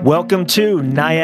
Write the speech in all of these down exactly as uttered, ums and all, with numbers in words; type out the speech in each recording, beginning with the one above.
Welcome to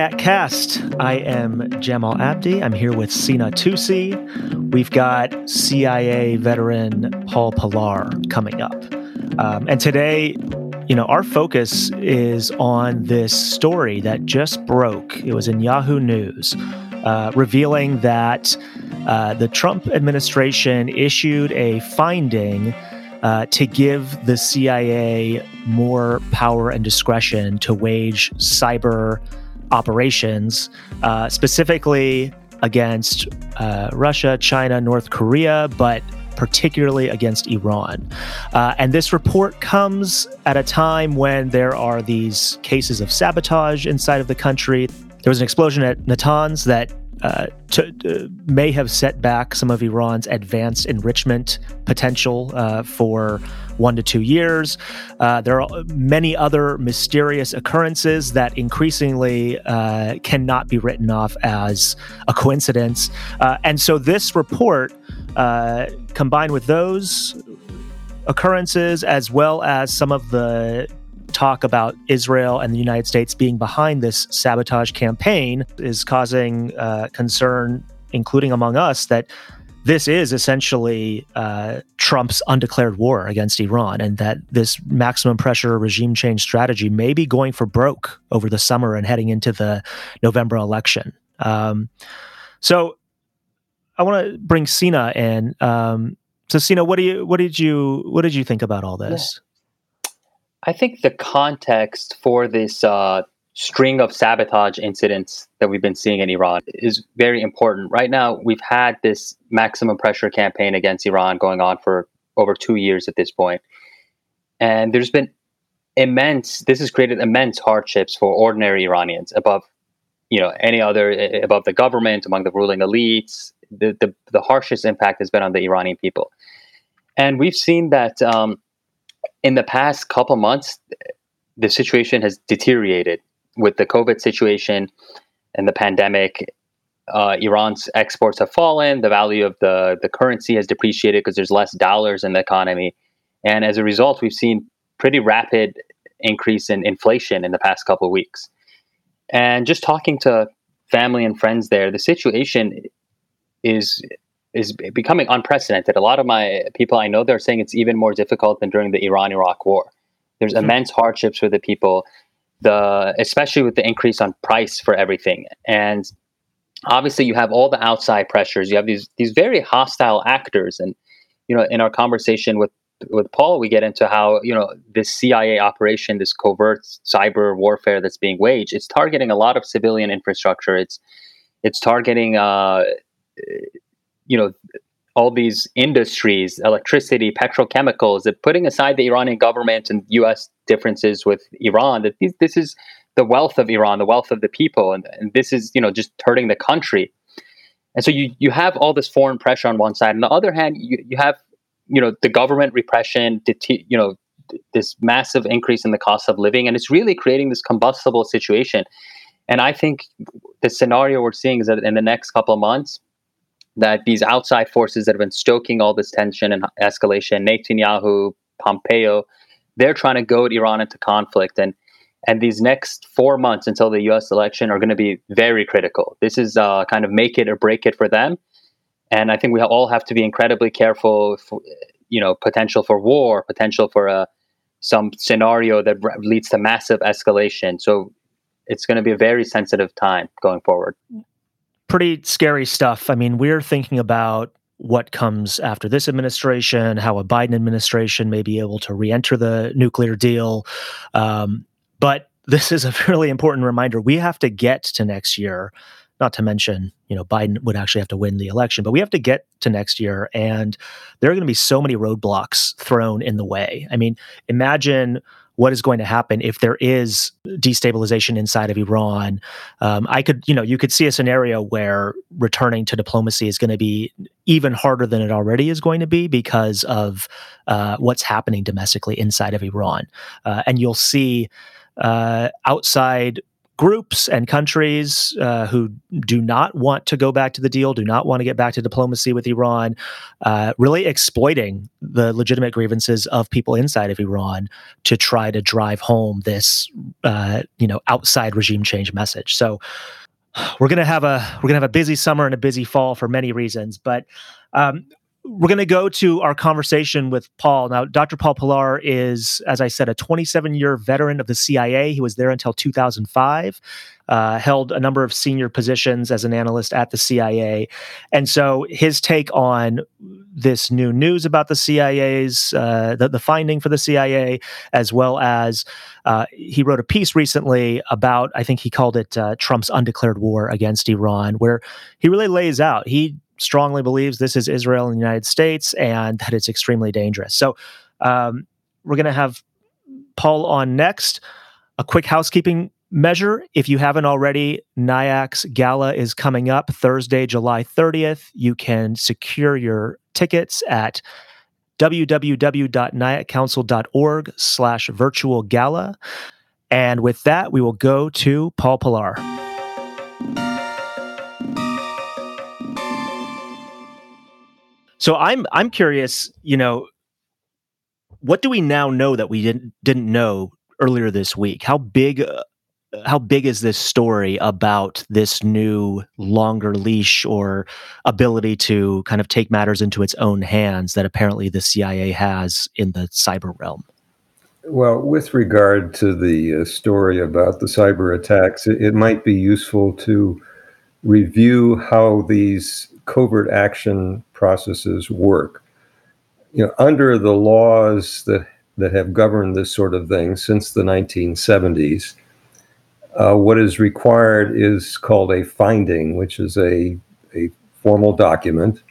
NIAC I am Jamal Abdi. I'm here with Sina Tusi. We've got C I A veteran Paul Pillar coming up. Um, and today, you know, our focus is on this story that just broke. It was in Yahoo News, uh, revealing that uh, the Trump administration issued a finding Uh, to give the C I A more power and discretion to wage cyber operations, uh, specifically against uh, Russia, China, North Korea, but particularly against Iran. Uh, and this report comes at a time when there are these cases of sabotage inside of the country. There was an explosion at Natanz that Uh, to, uh, may have set back some of Iran's advanced enrichment potential uh, for one to two years. Uh, there are many other mysterious occurrences that increasingly uh, cannot be written off as a coincidence. Uh, and so this report, uh, combined with those occurrences, as well as some of the talk about Israel and the United States being behind this sabotage campaign, is causing uh, concern, including among us, that this is essentially uh, Trump's undeclared war against Iran, and that this maximum pressure regime change strategy may be going for broke over the summer and heading into the November election. Um, so I want to bring Sina in. Um, so Sina, what do you what did you what did you think about all this? Yeah. I think the context for this uh, string of sabotage incidents that we've been seeing in Iran is very important. Right now, we've had this maximum pressure campaign against Iran going on for over two years at this point. And there's been immense, this has created immense hardships for ordinary Iranians above, you know, any other, above the government, among the ruling elites. The, the, the harshest impact has been on the Iranian people. And we've seen that um, in the past couple months, the situation has deteriorated with the COVID situation and the pandemic. Uh, Iran's exports have fallen. The value of the, the currency has depreciated because there's less dollars in the economy. And as a result, we've seen pretty rapid increase in inflation in the past couple of weeks. And just talking to family and friends there, the situation is is becoming unprecedented. A lot of my people I know, they're saying it's even more difficult than during the Iran-Iraq war. There's mm-hmm. immense hardships for the people, the especially with the increase on price for everything. And obviously you have all the outside pressures. You have these these very hostile actors. And, you know, in our conversation with, with Paul, we get into how, you know, this C I A operation, this covert cyber warfare that's being waged, it's targeting a lot of civilian infrastructure. It's, it's targeting, uh, you know, all these industries, electricity, petrochemicals, that putting aside the Iranian government and U S differences with Iran, that these, this is the wealth of Iran, the wealth of the people. And, and this is, you know, just hurting the country. And so you, you have all this foreign pressure on one side. On the other hand, you, you have, you know, the government repression, you know, this massive increase in the cost of living. And it's really creating this combustible situation. And I think the scenario we're seeing is that in the next couple of months, that these outside forces that have been stoking all this tension and escalation, Netanyahu, Pompeo, they're trying to goad Iran into conflict. And and these next four months until the U S election are going to be very critical. This is uh, kind of make it or break it for them. And I think we all have to be incredibly careful, for, you know, potential for war, potential for a, some scenario that leads to massive escalation. So it's going to be a very sensitive time going forward. Pretty scary stuff. I mean, we're thinking about what comes after this administration, how a Biden administration may be able to re-enter the nuclear deal. Um, but this is a really important reminder. We have to get to next year, not to mention, you know, Biden would actually have to win the election, but we have to get to next year. And there are going to be so many roadblocks thrown in the way. I mean, imagine what is going to happen if there is destabilization inside of Iran. Um, I could, you know, you could see a scenario where returning to diplomacy is going to be even harder than it already is going to be because of uh, what's happening domestically inside of Iran. Uh, and you'll see uh, outside groups and countries uh, who do not want to go back to the deal, do not want to get back to diplomacy with Iran, uh, really exploiting the legitimate grievances of people inside of Iran to try to drive home this, uh, you know, outside regime change message. So we're gonna have a we're gonna have a busy summer and a busy fall for many reasons, but. Um, We're going to go to our conversation with Paul. Now, Doctor Paul Pillar is, as I said, a twenty-seven-year veteran of the C I A. He was there until two thousand five, uh, held a number of senior positions as an analyst at the C I A. And so his take on this new news about the C I A's, uh, the, the finding for the C I A, as well as uh, he wrote a piece recently about, I think he called it uh, Trump's undeclared war against Iran, where he really lays out, he strongly believes this is Israel and the United States and that it's extremely dangerous. So um, we're going to have Paul on next. A quick housekeeping measure. If you haven't already, NIAC's Gala is coming up Thursday, July thirtieth. You can secure your tickets at www.niacouncil.org slash virtual gala. And with that, we will go to Paul Pillar. So I'm I'm curious, you know, what do we now know that we didn't didn't know earlier this week? How big uh, how big is this story about this new longer leash or ability to kind of take matters into its own hands that apparently the C I A has in the cyber realm? Well, with regard to the uh, story about the cyber attacks, it, it might be useful to review how these covert action processes work. You know, under the laws that, that have governed this sort of thing since the nineteen seventies, uh, what is required is called a finding, which is a, a formal document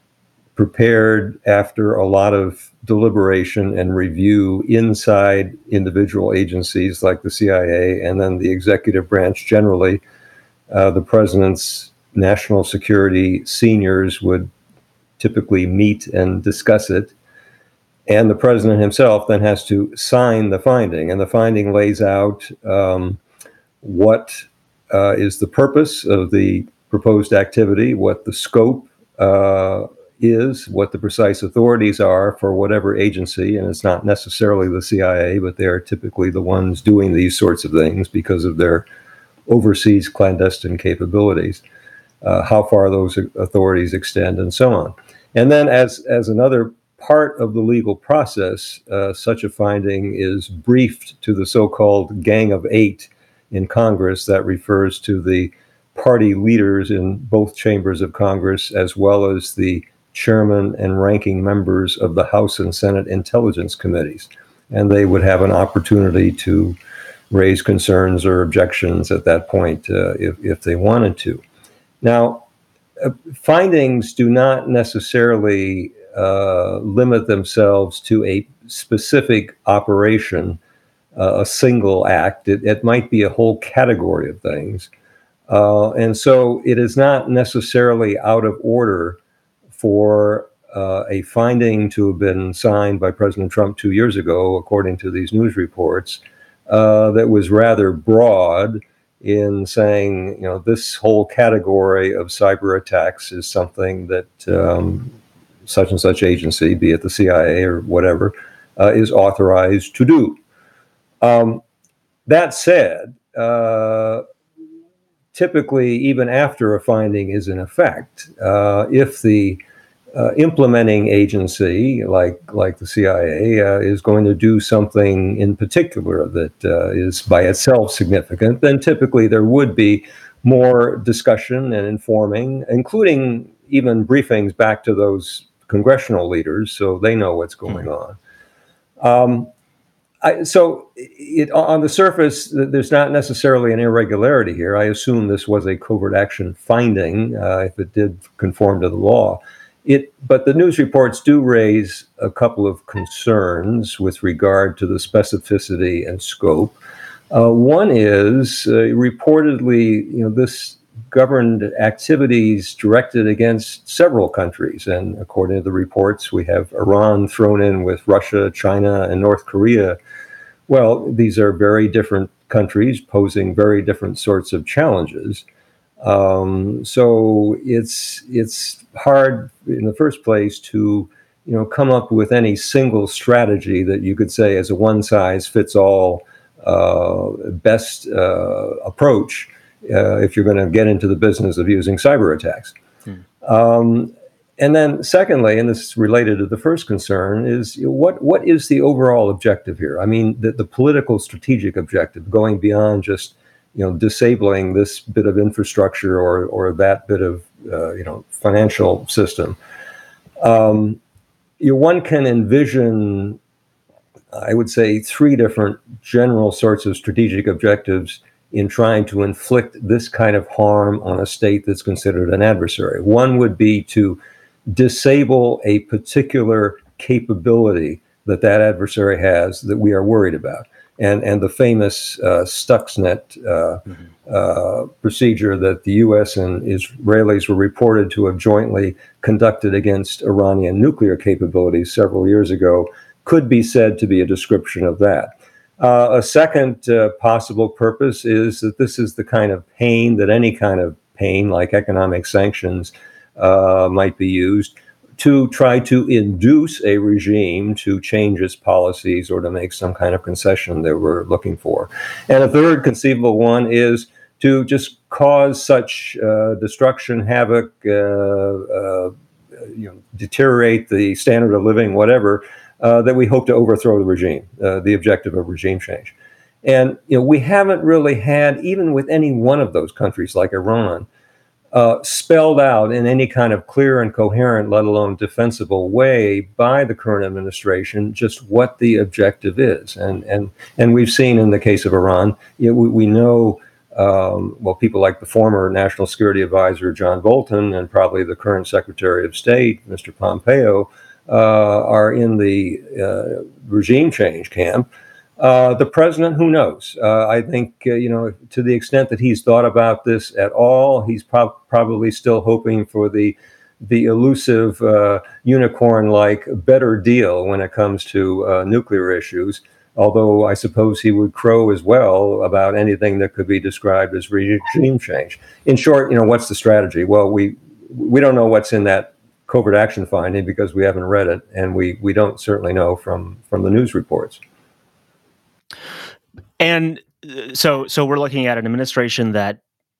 prepared after a lot of deliberation and review inside individual agencies like the C I A and then the executive branch generally. Uh, the president's national security seniors would typically meet and discuss it. And the president himself then has to sign the finding. And the finding lays out um, what uh, is the purpose of the proposed activity, what the scope uh, is, what the precise authorities are for whatever agency. And it's not necessarily the C I A, but they are typically the ones doing these sorts of things because of their overseas clandestine capabilities. Uh, how far those authorities extend, and so on. And then as, as another part of the legal process, uh, such a finding is briefed to the so-called Gang of Eight in Congress. That refers to the party leaders in both chambers of Congress, as well as the chairman and ranking members of the House and Senate Intelligence Committees. And they would have an opportunity to raise concerns or objections at that point uh, if, if they wanted to. Now, uh, findings do not necessarily uh, limit themselves to a specific operation, uh, a single act. It, it might be a whole category of things. Uh, and so it is not necessarily out of order for uh, a finding to have been signed by President Trump two years ago, according to these news reports, uh, that was rather broad in saying, you know, this whole category of cyber attacks is something that um, such and such agency, be it the C I A or whatever, uh, is authorized to do. Um, that said, uh, typically, even after a finding is in effect, uh, if the uh, implementing agency, like like the C I A, uh, is going to do something in particular that uh, is by itself significant, then typically there would be more discussion and informing, including even briefings back to those congressional leaders so they know what's going on. Um, I, so it, on the surface, there's not necessarily an irregularity here. I assume this was a covert action finding, uh, if it did conform to the law. It, but the news reports do raise a couple of concerns with regard to the specificity and scope. Uh, one is uh, reportedly, you know, this governed activities directed against several countries. And according to the reports, we have Iran thrown in with Russia, China, and North Korea. Well, these are very different countries posing very different sorts of challenges. Um, so it's it's hard in the first place to you know come up with any single strategy that you could say as a one size fits all uh, best uh, approach uh, if you're going to get into the business of using cyber attacks. Hmm. Um, and then secondly, and this is related to the first concern, is you know, what what is the overall objective here? I mean, the, the political strategic objective, going beyond just you know, disabling this bit of infrastructure or or that bit of uh, you know financial system. Um, you know, one can envision, I would say, three different general sorts of strategic objectives in trying to inflict this kind of harm on a state that's considered an adversary. One would be to disable a particular capability that that adversary has that we are worried about. And and the famous uh, Stuxnet uh, mm-hmm. uh, procedure that the U S and Israelis were reported to have jointly conducted against Iranian nuclear capabilities several years ago could be said to be a description of that. Uh, a second uh, possible purpose is that this is the kind of pain that any kind of pain, like economic sanctions, uh, might be used to try to induce a regime to change its policies or to make some kind of concession that we're looking for. And a third conceivable one is to just cause such uh, destruction, havoc, uh, uh, you know, deteriorate the standard of living, whatever, uh, that we hope to overthrow the regime, uh, the objective of regime change. And you know, we haven't really had, even with any one of those countries like Iran, Uh, spelled out in any kind of clear and coherent, let alone defensible way by the current administration, just what the objective is. And and and we've seen in the case of Iran, you know, we, we know, um, well, people like the former National Security Advisor, John Bolton, and probably the current Secretary of State, Mister Pompeo, uh, are in the uh, regime change camp. Uh, the president, who knows? Uh, I think, uh, you know, to the extent that he's thought about this at all, he's pro- probably still hoping for the the elusive uh, unicorn-like better deal when it comes to uh, nuclear issues, although I suppose he would crow as well about anything that could be described as regime change. In short, you know, what's the strategy? Well, we we don't know what's in that covert action finding because we haven't read it, and we, we don't certainly know from, from the news reports. And so, so we're looking at an administration that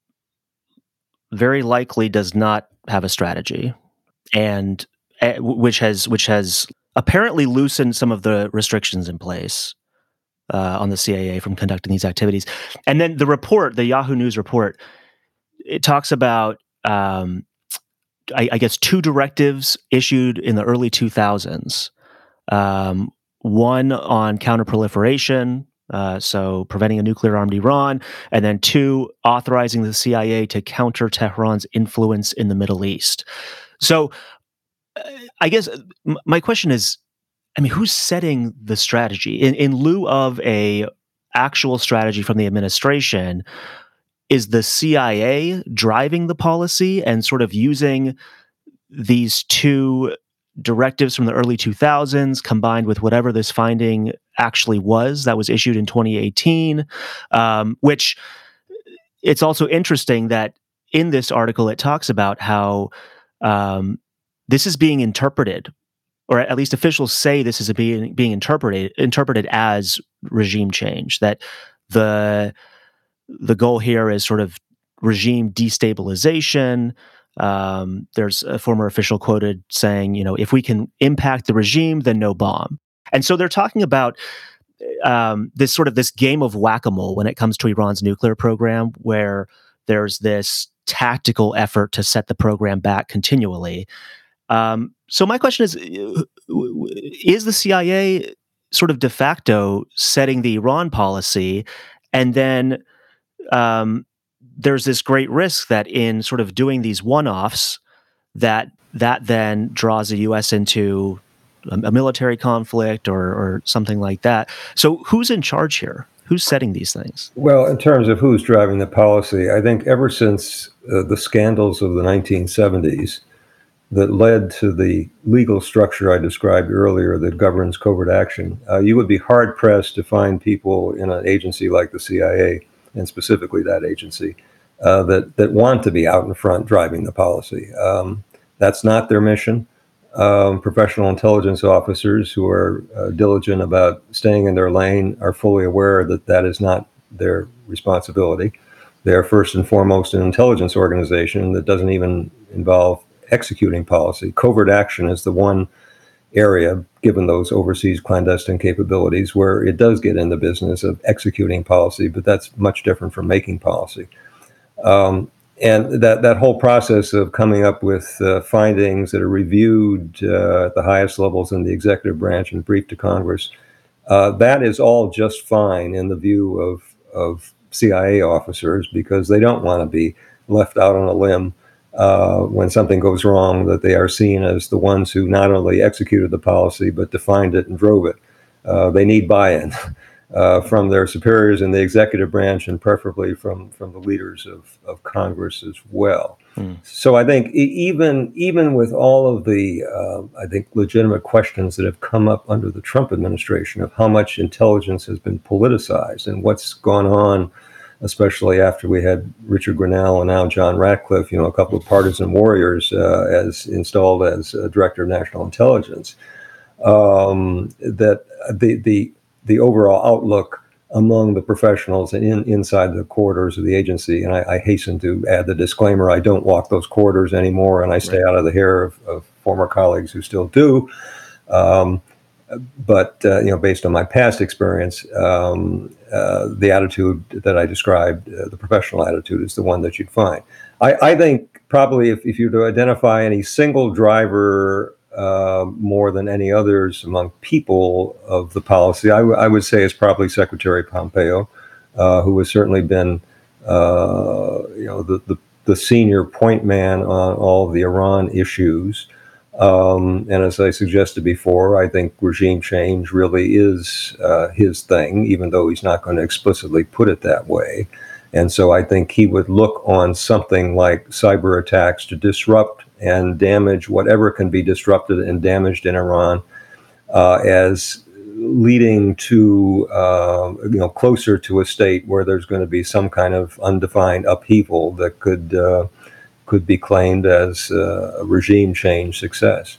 very likely does not have a strategy, and uh, which has which has apparently loosened some of the restrictions in place uh, on the C I A from conducting these activities. And then the report, the Yahoo News report, it talks about, um, I, I guess, two directives issued in the early two thousands. Um, one on counterproliferation. Uh, so preventing a nuclear-armed Iran, and then two, authorizing the C I A to counter Tehran's influence in the Middle East. So uh, I guess m- my question is, I mean, who's setting the strategy? In, in lieu of a actual strategy from the administration, is the C I A driving the policy and sort of using these two directives from the early two thousands combined with whatever this finding actually was that was issued in twenty eighteen, um, which it's also interesting that in this article it talks about how um, this is being interpreted, or at least officials say this is being being interpreted interpreted as regime change, that the the goal here is sort of regime destabilization. Um, there's a former official quoted saying, you know, if we can impact the regime, then no bomb. And so they're talking about um, this sort of this game of whack-a-mole when it comes to Iran's nuclear program, where there's this tactical effort to set the program back continually. Um, so my question is, is the C I A sort of de facto setting the Iran policy, and then um, there's this great risk that in sort of doing these one-offs, that that then draws the U S into a, a military conflict or, or something like that. So who's in charge here? Who's setting these things? Well, in terms of who's driving the policy, I think ever since uh, the scandals of the nineteen seventies, that led to the legal structure I described earlier that governs covert action, uh, you would be hard-pressed to find people in an agency like the C I A, and specifically that agency, uh, that, that want to be out in front driving the policy. Um, that's not their mission. Um, professional intelligence officers who are uh, diligent about staying in their lane are fully aware that that is not their responsibility. They are first and foremost an intelligence organization that doesn't even involve executing policy. Covert action is the one area, given those overseas clandestine capabilities, where it does get in the business of executing policy, but that's much different from making policy. Um, and that, that whole process of coming up with uh, findings that are reviewed uh, at the highest levels in the executive branch and briefed to Congress, uh, that is all just fine in the view of, of C I A officers, because they don't want to be left out on a limb Uh, when something goes wrong, that they are seen as the ones who not only executed the policy, but defined it and drove it. Uh, they need buy-in uh, from their superiors in the executive branch, and preferably from, from the leaders of, of Congress as well. Hmm. So I think even, even with all of the, uh, I think, legitimate questions that have come up under the Trump administration of how much intelligence has been politicized and what's gone on, especially after we had Richard Grenell and now John Ratcliffe, you know, a couple of partisan warriors uh, as installed as uh, Director of National Intelligence, um, that the the the overall outlook among the professionals and in, inside the corridors of the agency, and I, I hasten to add the disclaimer, I don't walk those corridors anymore, and I stay right out of the hair of, of former colleagues who still do. Um, But, uh, you know, based on my past experience, um, uh, the attitude that I described, uh, the professional attitude, is the one that you'd find. I, I think probably if, if you were to identify any single driver uh, more than any others among people of the policy, I, w- I would say it's probably Secretary Pompeo, uh, who has certainly been, uh, you know, the, the, the senior point man on all of the Iran issues. Um, and as I suggested before, I think regime change really is uh, his thing, even though he's not going to explicitly put it that way. And so I think he would look on something like cyber attacks to disrupt and damage whatever can be disrupted and damaged in Iran uh, as leading to, uh, you know, closer to a state where there's going to be some kind of undefined upheaval that could uh, could be claimed as uh, a regime change success.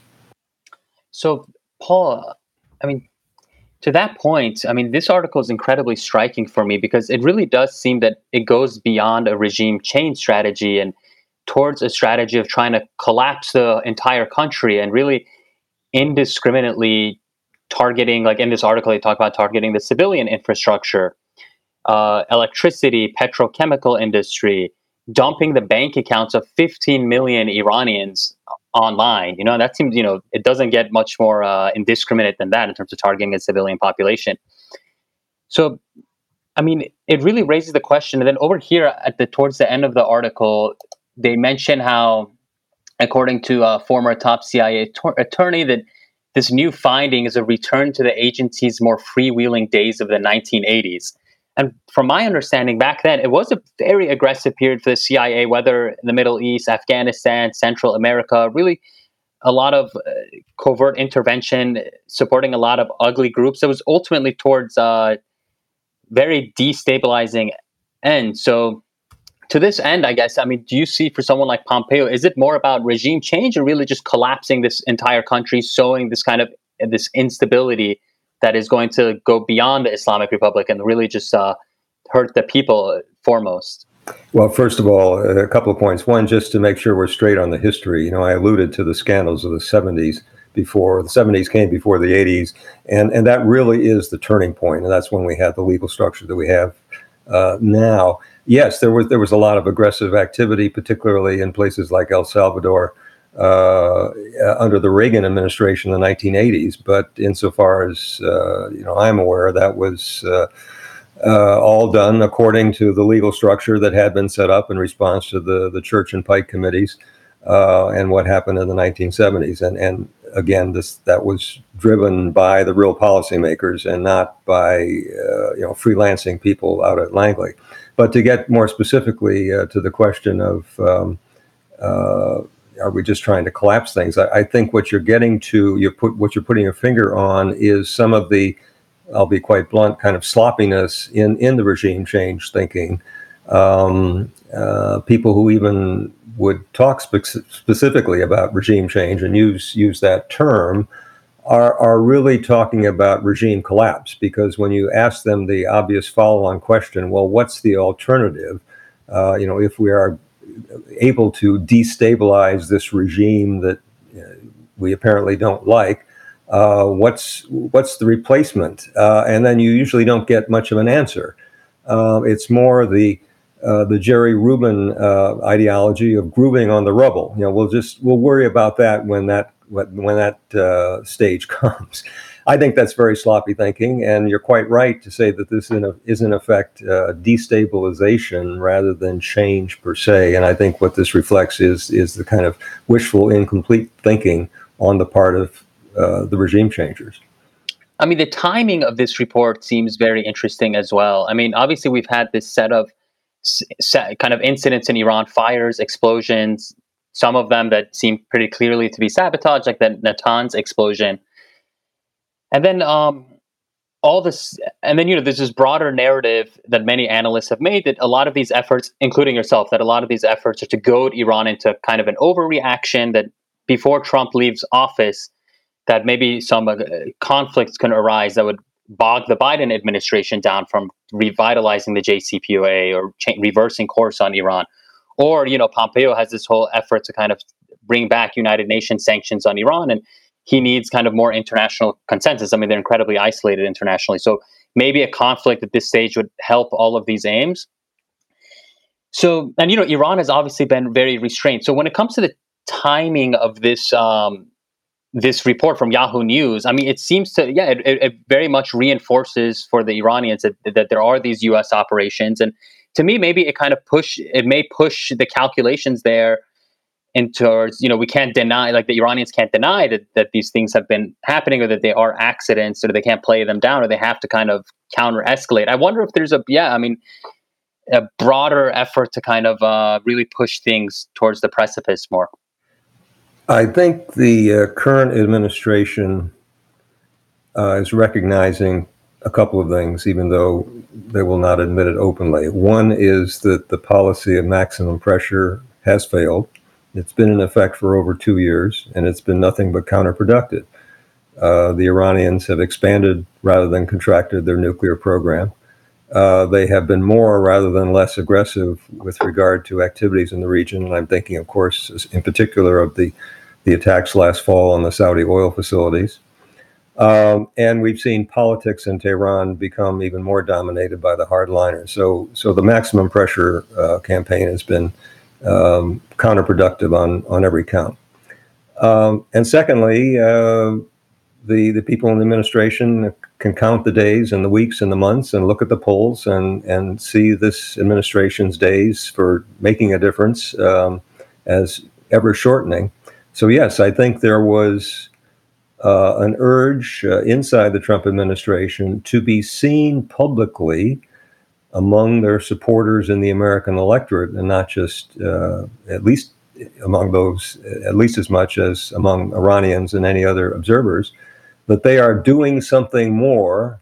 So, Paul, I mean, to that point, I mean, this article is incredibly striking for me because it really does seem that it goes beyond a regime change strategy and towards a strategy of trying to collapse the entire country and really indiscriminately targeting, like in this article, they talk about targeting the civilian infrastructure, uh, electricity, petrochemical industry, dumping the bank accounts of fifteen million Iranians online. You know, that seems, you know, it doesn't get much more uh, indiscriminate than that in terms of targeting a civilian population. So, I mean, it really raises the question. And then over here at the towards the end of the article, they mention how, according to a former top C I A at- attorney, that this new finding is a return to the agency's more freewheeling days of the nineteen eighties. And from my understanding back then, it was a very aggressive period for the C I A, whether in the Middle East, Afghanistan, Central America, really a lot of uh, covert intervention, supporting a lot of ugly groups. It was ultimately towards uh, very destabilizing end. So to this end, I guess, I mean, do you see for someone like Pompeo, is it more about regime change or really just collapsing this entire country, sowing this kind of this instability that is going to go beyond the Islamic Republic and really just uh, hurt the people foremost? Well, first of all, a couple of points. One, just to make sure we're straight on the history. You know, I alluded to the scandals of the seventies before. The seventies came before the eighties, and, and that really is the turning point. And that's when we had the legal structure that we have uh, now. Yes, there was there was a lot of aggressive activity, particularly in places like El Salvador, Uh, under the Reagan administration in the nineteen eighties, but insofar as uh, you know, I'm aware, that was uh, uh, all done according to the legal structure that had been set up in response to the the Church and Pike committees uh, and what happened in the nineteen seventies. And and again, this that was driven by the real policymakers and not by uh, you know, freelancing people out at Langley. But to get more specifically uh, to the question of um, uh, are we just trying to collapse things? I, I think what you're getting to, you put what you're putting your finger on is some of the, I'll be quite blunt, kind of sloppiness in, in the regime change thinking. Um, uh, people who even would talk spe- specifically about regime change and use use that term are are really talking about regime collapse, because when you ask them the obvious follow-on question, well, what's the alternative? Uh, you know, if we are able to destabilize this regime that uh, we apparently don't like, uh, what's what's the replacement? Uh, and then you usually don't get much of an answer. Uh, it's more the uh, the Jerry Rubin uh, ideology of grooving on the rubble. You know, we'll just we'll worry about that when that when that uh, stage comes. I think that's very sloppy thinking, and you're quite right to say that this is in effect uh, destabilization rather than change per se. And I think what this reflects is is the kind of wishful, incomplete thinking on the part of uh, the regime changers. I mean, the timing of this report seems very interesting as well. I mean, obviously, we've had this set of set, kind of incidents in Iran, fires, explosions, some of them that seem pretty clearly to be sabotage, like the Natanz explosion. And then um, all this, and then, you know, there's this broader narrative that many analysts have made that a lot of these efforts, including yourself, that a lot of these efforts are to goad Iran into kind of an overreaction, that before Trump leaves office, that maybe some uh, conflicts can arise that would bog the Biden administration down from revitalizing the J C P O A or cha- reversing course on Iran. Or, you know, Pompeo has this whole effort to kind of bring back United Nations sanctions on Iran, and he needs kind of more international consensus. I mean, they're incredibly isolated internationally. So maybe a conflict at this stage would help all of these aims. So, and, you know, Iran has obviously been very restrained. So when it comes to the timing of this, um, this report from Yahoo News, I mean, it seems to, yeah, it, it very much reinforces for the Iranians that, that there are these U S operations. And to me, maybe it kind of push, it may push the calculations there into, towards, you know, we can't deny, like the Iranians can't deny that, that these things have been happening, or that they are accidents, or they can't play them down, or they have to kind of counter escalate. I wonder if there's a, yeah, I mean, a broader effort to kind of uh, really push things towards the precipice more. I think the uh, current administration uh, is recognizing a couple of things, even though they will not admit it openly. One is that the policy of maximum pressure has failed. It's been in effect for over two years, and it's been nothing but counterproductive. Uh, the Iranians have expanded rather than contracted their nuclear program. Uh, they have been more rather than less aggressive with regard to activities in the region. And I'm thinking, of course, in particular of the, the attacks last fall on the Saudi oil facilities. Um, and we've seen politics in Tehran become even more dominated by the hardliners. So, so the maximum pressure uh, campaign has been um, counterproductive on, on every count. Um, and secondly, uh, the, the people in the administration can count the days and the weeks and the months and look at the polls and, and see this administration's days for making a difference um, as ever shortening. So yes, I think there was uh, an urge uh, inside the Trump administration to be seen publicly among their supporters in the American electorate, and not just uh, at least among those, at least as much as among Iranians and any other observers, that they are doing something more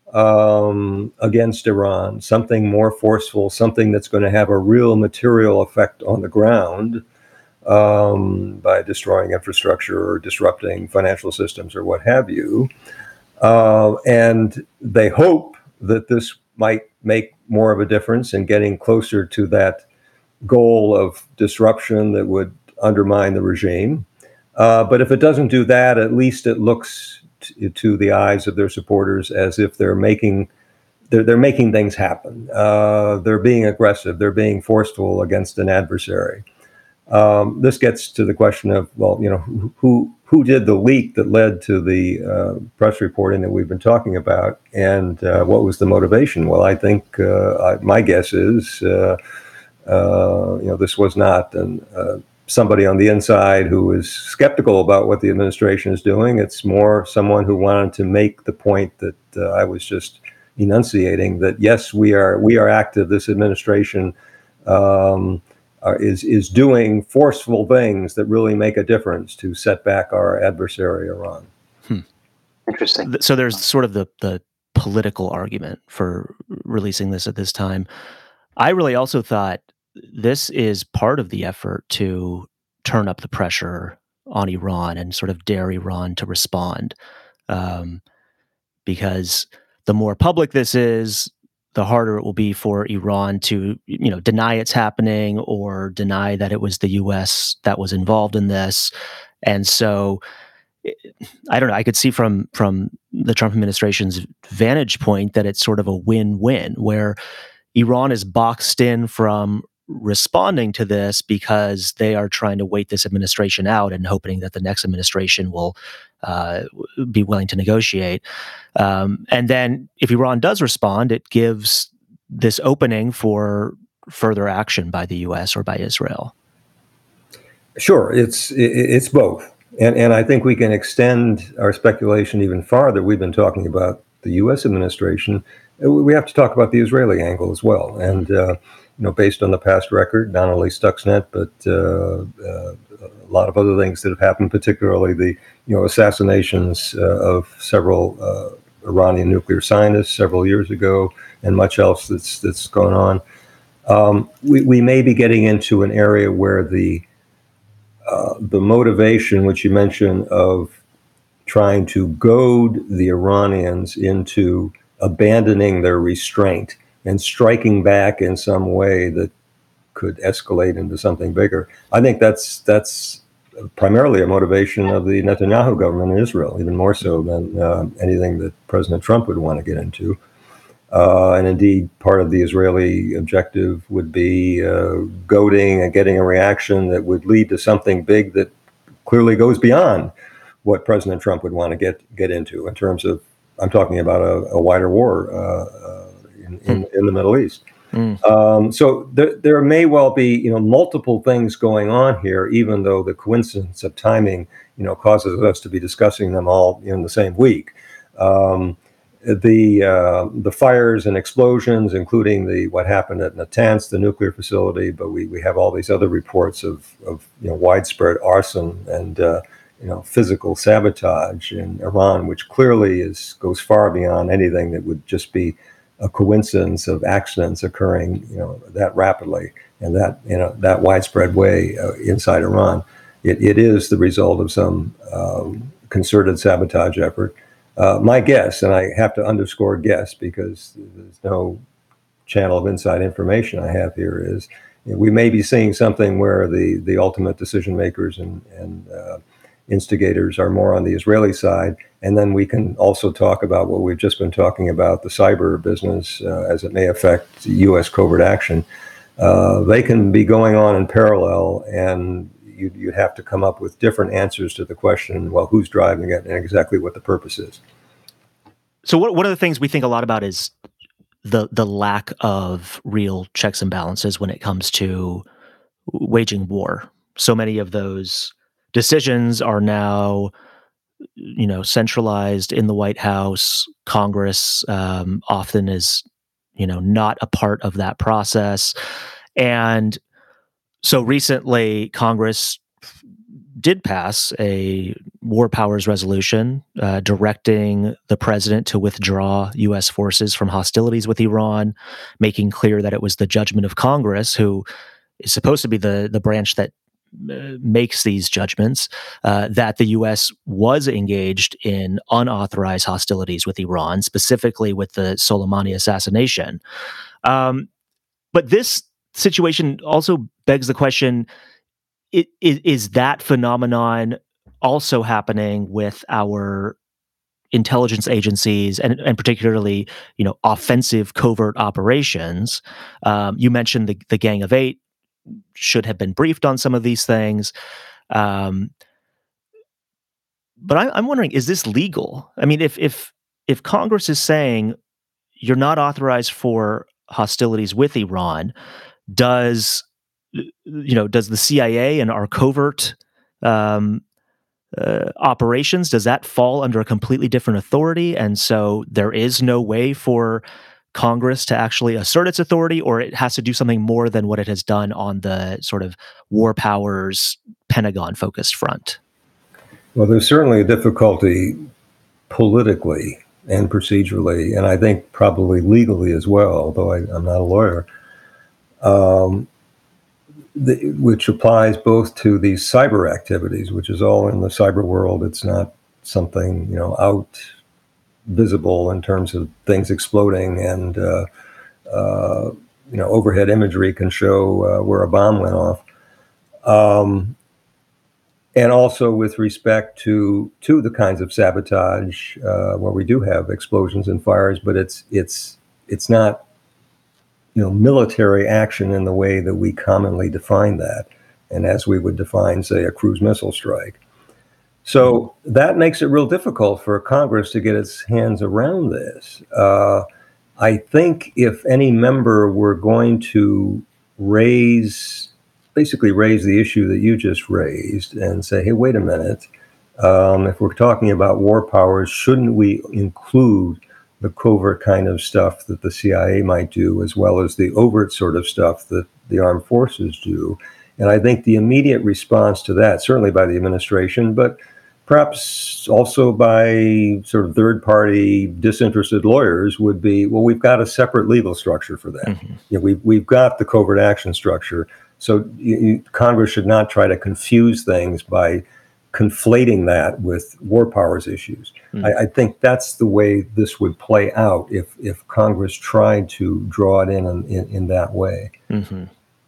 um, against Iran, something more forceful, something that's going to have a real material effect on the ground um, by destroying infrastructure or disrupting financial systems or what have you. Uh, and they hope that this might make more of a difference in getting closer to that goal of disruption that would undermine the regime. Uh, but if it doesn't do that, at least it looks t- to the eyes of their supporters as if they're making they're, they're making things happen. Uh, they're being aggressive. They're being forceful against an adversary. Um, this gets to the question of, well, you know, who who did the leak that led to the uh, press reporting that we've been talking about, and uh, what was the motivation? Well, I think uh, I, my guess is, uh, uh, you know, this was not an, uh, somebody on the inside who is skeptical about what the administration is doing. It's more someone who wanted to make the point that uh, I was just enunciating, that yes, we are we are active. This administration Um, uh, is is doing forceful things that really make a difference to set back our adversary, Iran. Hmm. Interesting. So there's sort of the the political argument for releasing this at this time. I really also thought this is part of the effort to turn up the pressure on Iran and sort of dare Iran to respond, um, because the more public this is, the harder it will be for Iran to, you know, deny it's happening or deny that it was the U S that was involved in this. And so, I don't know, I could see from from the Trump administration's vantage point that it's sort of a win-win, where Iran is boxed in from responding to this because they are trying to wait this administration out and hoping that the next administration will uh, be willing to negotiate. Um, and then if Iran does respond, it gives this opening for further action by the U S or by Israel. Sure, it's it's both. And and I think we can extend our speculation even farther. We've been talking about the U S administration. We have to talk about the Israeli angle as well. And, uh, you know, based on the past record, not only Stuxnet, but uh, uh, a lot of other things that have happened, particularly the, you know, assassinations uh, of several uh, Iranian nuclear scientists several years ago, and much else that's that's going on. Um, we, we may be getting into an area where the Uh, the motivation, which you mentioned, of trying to goad the Iranians into abandoning their restraint and striking back in some way that could escalate into something bigger. I think that's that's primarily a motivation of the Netanyahu government in Israel, even more so than uh, anything that President Trump would want to get into. Uh, and indeed, part of the Israeli objective would be uh, goading and getting a reaction that would lead to something big that clearly goes beyond what President Trump would want to get get into in terms of, I'm talking about a, a wider war uh, uh, in, in, in the Middle East. Mm. Um, so there, there may well be, you know, multiple things going on here, even though the coincidence of timing, you know, causes us to be discussing them all in the same week. Um, The uh, the fires and explosions, including the what happened at Natanz, the nuclear facility, but we, we have all these other reports of, of you know, widespread arson and uh, you know, physical sabotage in Iran, which clearly is goes far beyond anything that would just be a coincidence of accidents occurring, you know, that rapidly and that, you know, that widespread way uh, inside Iran. It, it is the result of some um, concerted sabotage effort. Uh, my guess, and I have to underscore guess because there's no channel of inside information I have here, is, you know, we may be seeing something where the, the ultimate decision makers and, and uh, instigators are more on the Israeli side. And then we can also talk about what we've just been talking about, the cyber business, uh, as it may affect U S covert action. Uh, they can be going on in parallel, and You'd, you'd have to come up with different answers to the question, well, who's driving it and exactly what the purpose is. So what, one of the things we think a lot about is the the lack of real checks and balances when it comes to waging war. So many of those decisions are now, you know, centralized in the White House. Congress um, often is, you know, not a part of that process. And so recently, Congress did pass a war powers resolution uh, directing the president to withdraw U S forces from hostilities with Iran, making clear that it was the judgment of Congress, who is supposed to be the, the branch that uh, makes these judgments, uh, that the U S was engaged in unauthorized hostilities with Iran, specifically with the Soleimani assassination. Um, but this situation also begs the question, is, is that phenomenon also happening with our intelligence agencies and, and particularly, you know, offensive covert operations? Um, you mentioned the, the Gang of Eight should have been briefed on some of these things. Um, but I, I'm wondering, is this legal? I mean, if if if Congress is saying you're not authorized for hostilities with Iran, does you know, does the C I A and our covert um, uh, operations, does that fall under a completely different authority? And so there is no way for Congress to actually assert its authority, or it has to do something more than what it has done on the sort of war powers, Pentagon-focused front? Well, there's certainly a difficulty politically and procedurally, and I think probably legally as well, although I, I'm not a lawyer, um, the, which applies both to these cyber activities, which is all in the cyber world. It's not something, you know, out visible in terms of things exploding, and uh, uh, you know, overhead imagery can show uh, where a bomb went off. Um, and also with respect to to the kinds of sabotage uh, where we do have explosions and fires, but it's it's it's not, you know, military action in the way that we commonly define that, and as we would define, say, a cruise missile strike. So that makes it real difficult for Congress to get its hands around this. Uh, I think if any member were going to raise, basically raise the issue that you just raised and say, hey, wait a minute, um, if we're talking about war powers, shouldn't we include the covert kind of stuff that the C I A might do, as well as the overt sort of stuff that the armed forces do? And I think the immediate response to that, certainly by the administration, but perhaps also by sort of third-party disinterested lawyers, would be, well, we've got a separate legal structure for that. Mm-hmm. You know, we've, we've got the covert action structure. So you, you, Congress should not try to confuse things by conflating that with war powers issues. Mm-hmm. I, I think that's the way this would play out if, if Congress tried to draw it in in, in, in that way. Mm-hmm.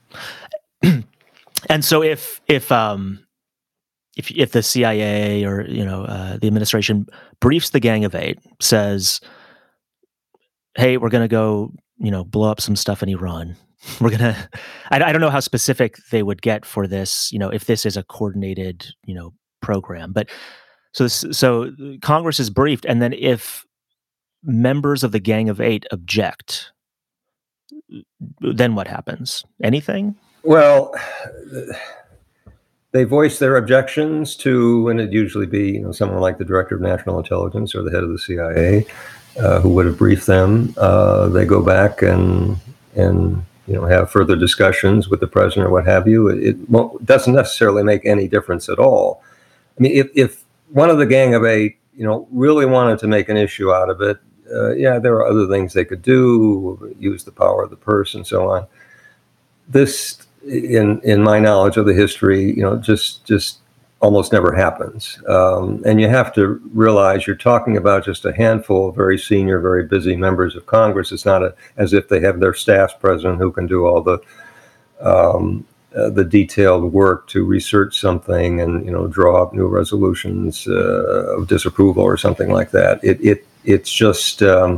And so if if um, if if the C I A or, you know, uh, the administration briefs the Gang of Eight, says, "Hey, we're going to go, you know, blow up some stuff in Iran. We're gonna," I, I don't know how specific they would get for this, you know, if this is a coordinated, you know, program. But so this, so Congress is briefed, and then if members of the Gang of Eight object, then what happens? Anything? Well, they voice their objections to, and it'd usually be, you know, someone like the Director of National Intelligence or the head of the C I A, uh, who would have briefed them. Uh, they go back and and you know have further discussions with the president or what have you. It, it won't, doesn't necessarily make any difference at all. I mean, if if one of the Gang of Eight, you know, really wanted to make an issue out of it, uh, yeah, there are other things they could do, use the power of the purse and so on. This, in in my knowledge of the history, you know, just just almost never happens. Um, and you have to realize you're talking about just a handful of very senior, very busy members of Congress. It's not a, as if they have their staff's president who can do all the um, uh, the detailed work to research something and, you know, draw up new resolutions uh, of disapproval or something like that. It it it's just um,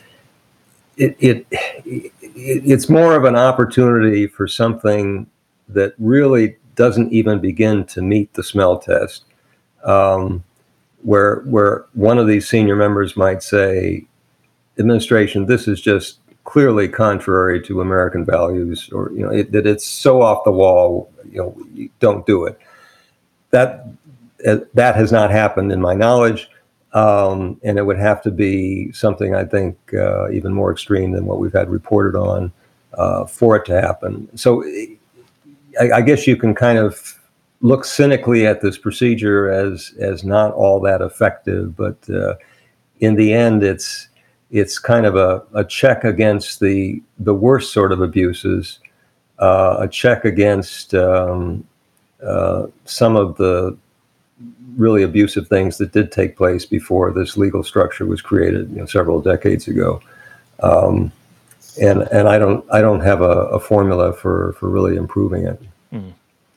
it it. it It's more of an opportunity for something that really doesn't even begin to meet the smell test, um, where where one of these senior members might say, "Administration, this is just clearly contrary to American values," or, you know, it, that it's so off the wall, you know, you don't do it. That uh, that has not happened in my knowledge. Um, and it would have to be something, I think, uh, even more extreme than what we've had reported on uh, for it to happen. So I, I guess you can kind of look cynically at this procedure as as not all that effective. But uh, in the end, it's it's kind of a, a check against the the worst sort of abuses, uh, a check against um, uh, some of the really abusive things that did take place before this legal structure was created, you know, several decades ago. Um, and and I don't I don't have a, a formula for, for really improving it. Mm.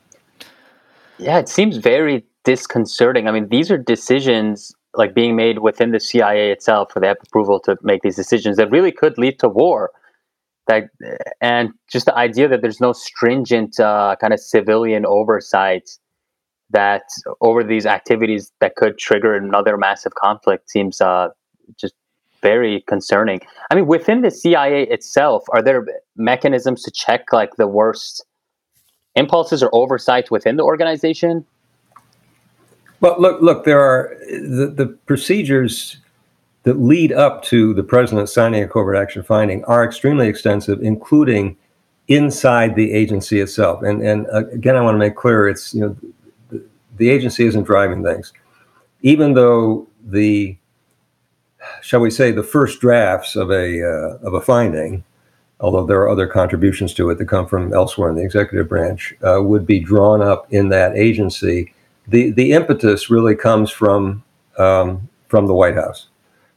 Yeah, it seems very disconcerting. I mean, these are decisions like being made within the C I A itself, for they have approval to make these decisions that really could lead to war. That, and just the idea that there's no stringent uh, kind of civilian oversight that over these activities that could trigger another massive conflict seems uh, just very concerning. I mean, within the C I A itself, are there mechanisms to check like the worst impulses or oversight within the organization? Well, look, look, there are the, the procedures that lead up to the president signing a covert action finding are extremely extensive, including inside the agency itself. And and uh, again, I want to make clear, it's, you know, the, the agency isn't driving things. Even though the, shall we say, the first drafts of a uh, of a finding, although there are other contributions to it that come from elsewhere in the executive branch, uh, would be drawn up in that agency. The the impetus really comes from um, from the White House.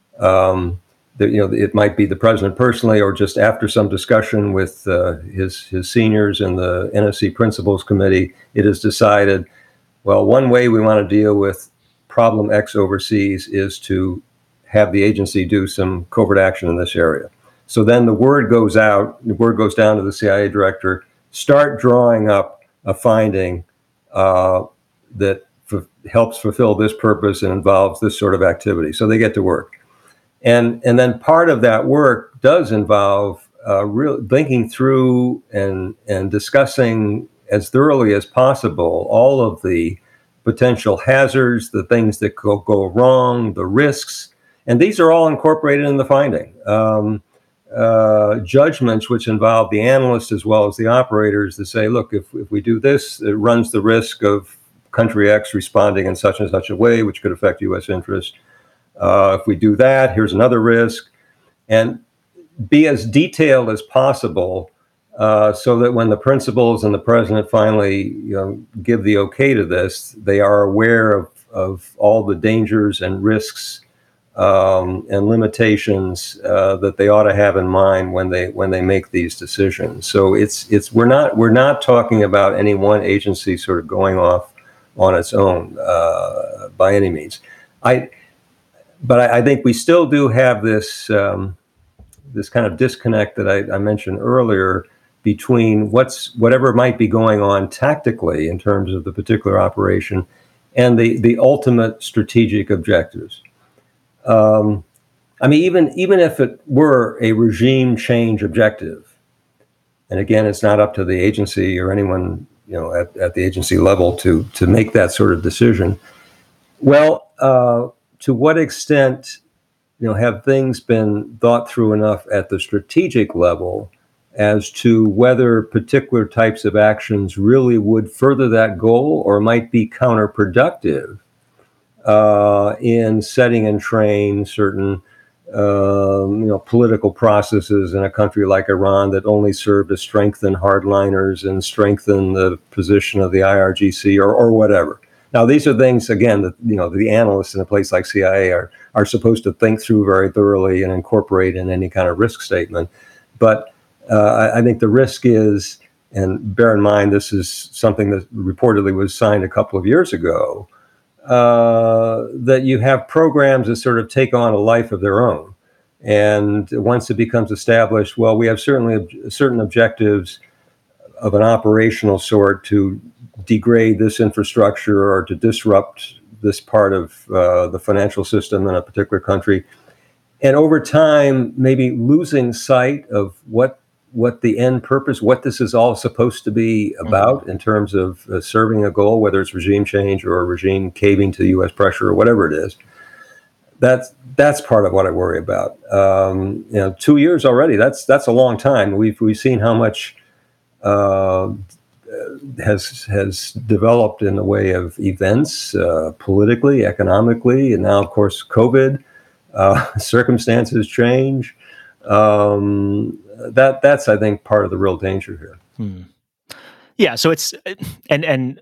Um, the, you know, it might be the president personally, or just after some discussion with uh, his his seniors in the N S C Principals Committee, it is decided, well, one way we want to deal with problem X overseas is to have the agency do some covert action in this area. So then the word goes out, the word goes down to the C I A director, start drawing up a finding uh, that f- helps fulfill this purpose and involves this sort of activity. So they get to work. And and then part of that work does involve uh, real thinking through and and discussing as thoroughly as possible all of the potential hazards, the things that could go wrong, the risks, and these are all incorporated in the finding. Um, uh, judgments which involve the analysts as well as the operators to say, look, if, if we do this, it runs the risk of country X responding in such and such a way, which could affect U S interest. Uh, if we do that, here's another risk, and be as detailed as possible uh, so that when the principals and the president finally, you know, give the okay to this, they are aware of, of all the dangers and risks um, and limitations uh, that they ought to have in mind when they when they make these decisions. So it's it's we're not we're not talking about any one agency sort of going off on its own uh, by any means. I. But I, I think we still do have this um, this kind of disconnect that I, I mentioned earlier between what's whatever might be going on tactically in terms of the particular operation and the, the ultimate strategic objectives. Um, I mean, even even if it were a regime change objective, and again, it's not up to the agency or anyone, you know, at, at the agency level to to make that sort of decision. Well. Uh, To what extent, you know, have things been thought through enough at the strategic level as to whether particular types of actions really would further that goal or might be counterproductive uh, in setting and train certain, um, you know, political processes in a country like Iran that only serve to strengthen hardliners and strengthen the position of the I R G C or, or whatever. Now, these are things, again, that, you know, the analysts in a place like C I A are are supposed to think through very thoroughly and incorporate in any kind of risk statement. But uh, I, I think the risk is, and bear in mind, this is something that reportedly was signed a couple of years ago, uh, that you have programs that sort of take on a life of their own. And once it becomes established, well, we have certainly ob- certain objectives of an operational sort to degrade this infrastructure or to disrupt this part of uh, the financial system in a particular country. And over time, maybe losing sight of what what the end purpose, what this is all supposed to be about mm-hmm. in terms of uh, serving a goal, whether it's regime change or a regime caving to U S pressure or whatever it is. That's that's part of what I worry about. Um, you know, two years already, that's that's a long time. We've we've seen how much uh, has has developed in the way of events, uh, politically, economically, and now, of course, COVID. Uh, circumstances change. Um, that that's, I think, part of the real danger here. Hmm. Yeah. So it's and and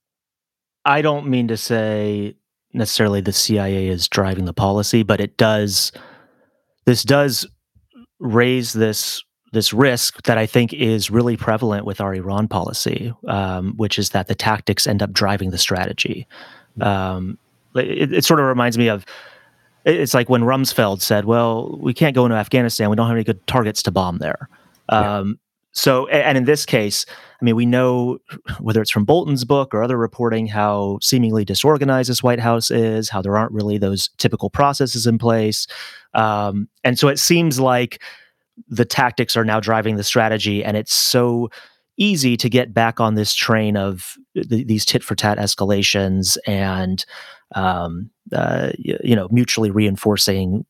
I don't mean to say necessarily the C I A is driving the policy, but it does. This does raise this. This risk that I think is really prevalent with our Iran policy, um, which is that the tactics end up driving the strategy. Um, it, it sort of reminds me of, it's like when Rumsfeld said, well, we can't go into Afghanistan. We don't have any good targets to bomb there. Um, yeah. So, and in this case, I mean, we know, whether it's from Bolton's book or other reporting, how seemingly disorganized this White House is, how there aren't really those typical processes in place. Um, and so it seems like the tactics are now driving the strategy, and it's so easy to get back on this train of th- these tit-for-tat escalations and, um, uh, you, you know, mutually reinforcing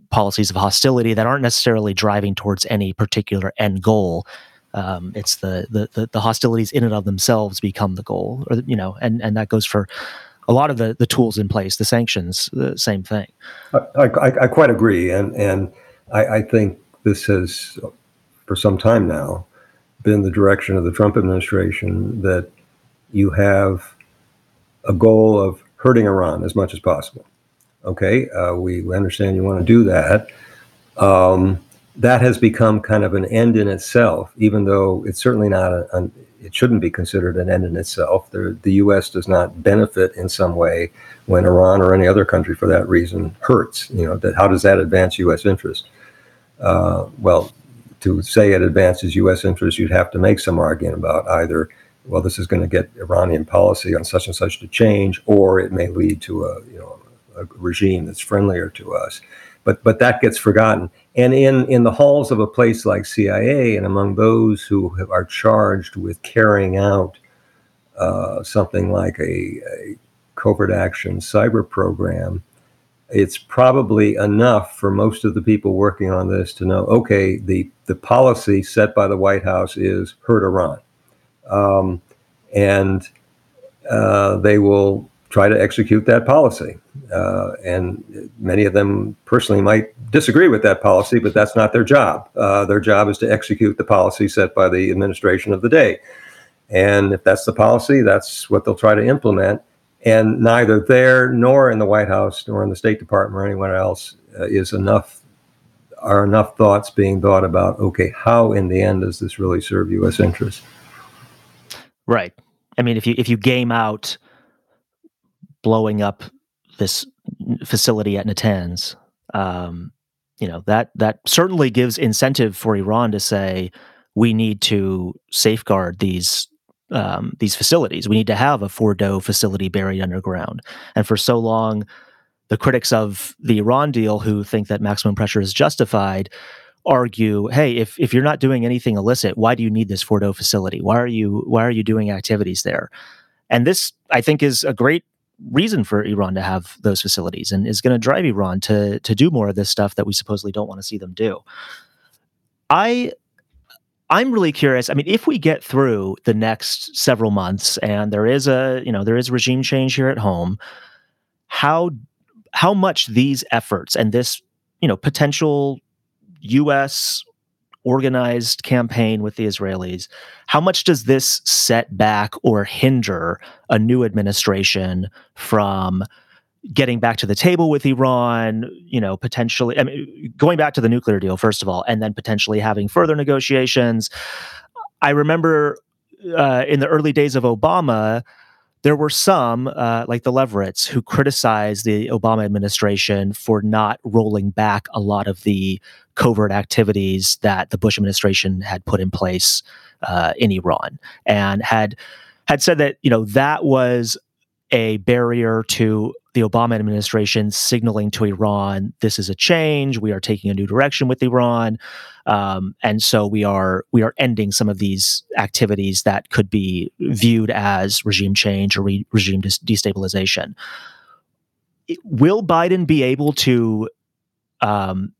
policies of hostility that aren't necessarily driving towards any particular end goal. Um, it's the, the the the hostilities in and of themselves become the goal, or you know, and and that goes for a lot of the the tools in place. The sanctions, the same thing. I, I, I quite agree, and and I, I think this has, for some time now, been the direction of the Trump administration, that you have a goal of hurting Iran as much as possible. Okay, uh, we, we understand you want to do that. Um, that has become kind of an end in itself, even though it's certainly not a, an, it shouldn't be considered an end in itself. There, the U S does not benefit in some way when Iran or any other country for that reason hurts. You know, that how does that advance U S interest? Uh, well, to say it advances U S interest, you'd have to make some argument about either, well, this is going to get Iranian policy on such and such to change, or it may lead to a, you know, a regime that's friendlier to us. But but that gets forgotten. And in, in the halls of a place like C I A, and among those who have, are charged with carrying out uh, something like a, a covert action cyber program, it's probably enough for most of the people working on this to know, okay, the, the policy set by the White House is hurt Iran. Um, and uh, they will try to execute that policy. Uh, and many of them personally might disagree with that policy, but that's not their job. Uh, their job is to execute the policy set by the administration of the day. And if that's the policy, that's what they'll try to implement. And neither there nor in the White House nor in the State Department or anyone else uh, is enough, are enough thoughts being thought about, okay, how in the end does this really serve U S interests? Right. I mean, if you if you game out blowing up this facility at Natanz, um, you know, that that certainly gives incentive for Iran to say, we need to safeguard these um, these facilities. We need to have a Fordo facility buried underground. And for so long, the critics of the Iran deal, who think that maximum pressure is justified, argue, hey, if if you're not doing anything illicit, why do you need this Fordo facility? Why are you why are you doing activities there? And this, I think, is a great reason for Iran to have those facilities, and is going to drive Iran to to do more of this stuff that we supposedly don't want to see them do. I I'm really curious. I mean, if we get through the next several months and there is a, you know, there is regime change here at home, how how much these efforts and this, you know, potential U S organized campaign with the Israelis, how much does this set back or hinder a new administration from getting back to the table with Iran, you know, potentially, I mean, going back to the nuclear deal, first of all, and then potentially having further negotiations? I remember uh, in the early days of Obama, there were some, uh, like the Leverets, who criticized the Obama administration for not rolling back a lot of the covert activities that the Bush administration had put in place uh, in Iran, and had had said that, you know, that was a barrier to the Obama administration signaling to Iran, this is a change, we are taking a new direction with Iran, um, and so we are we are ending some of these activities that could be viewed as regime change or re- regime dis- destabilization. Will Biden be able to um,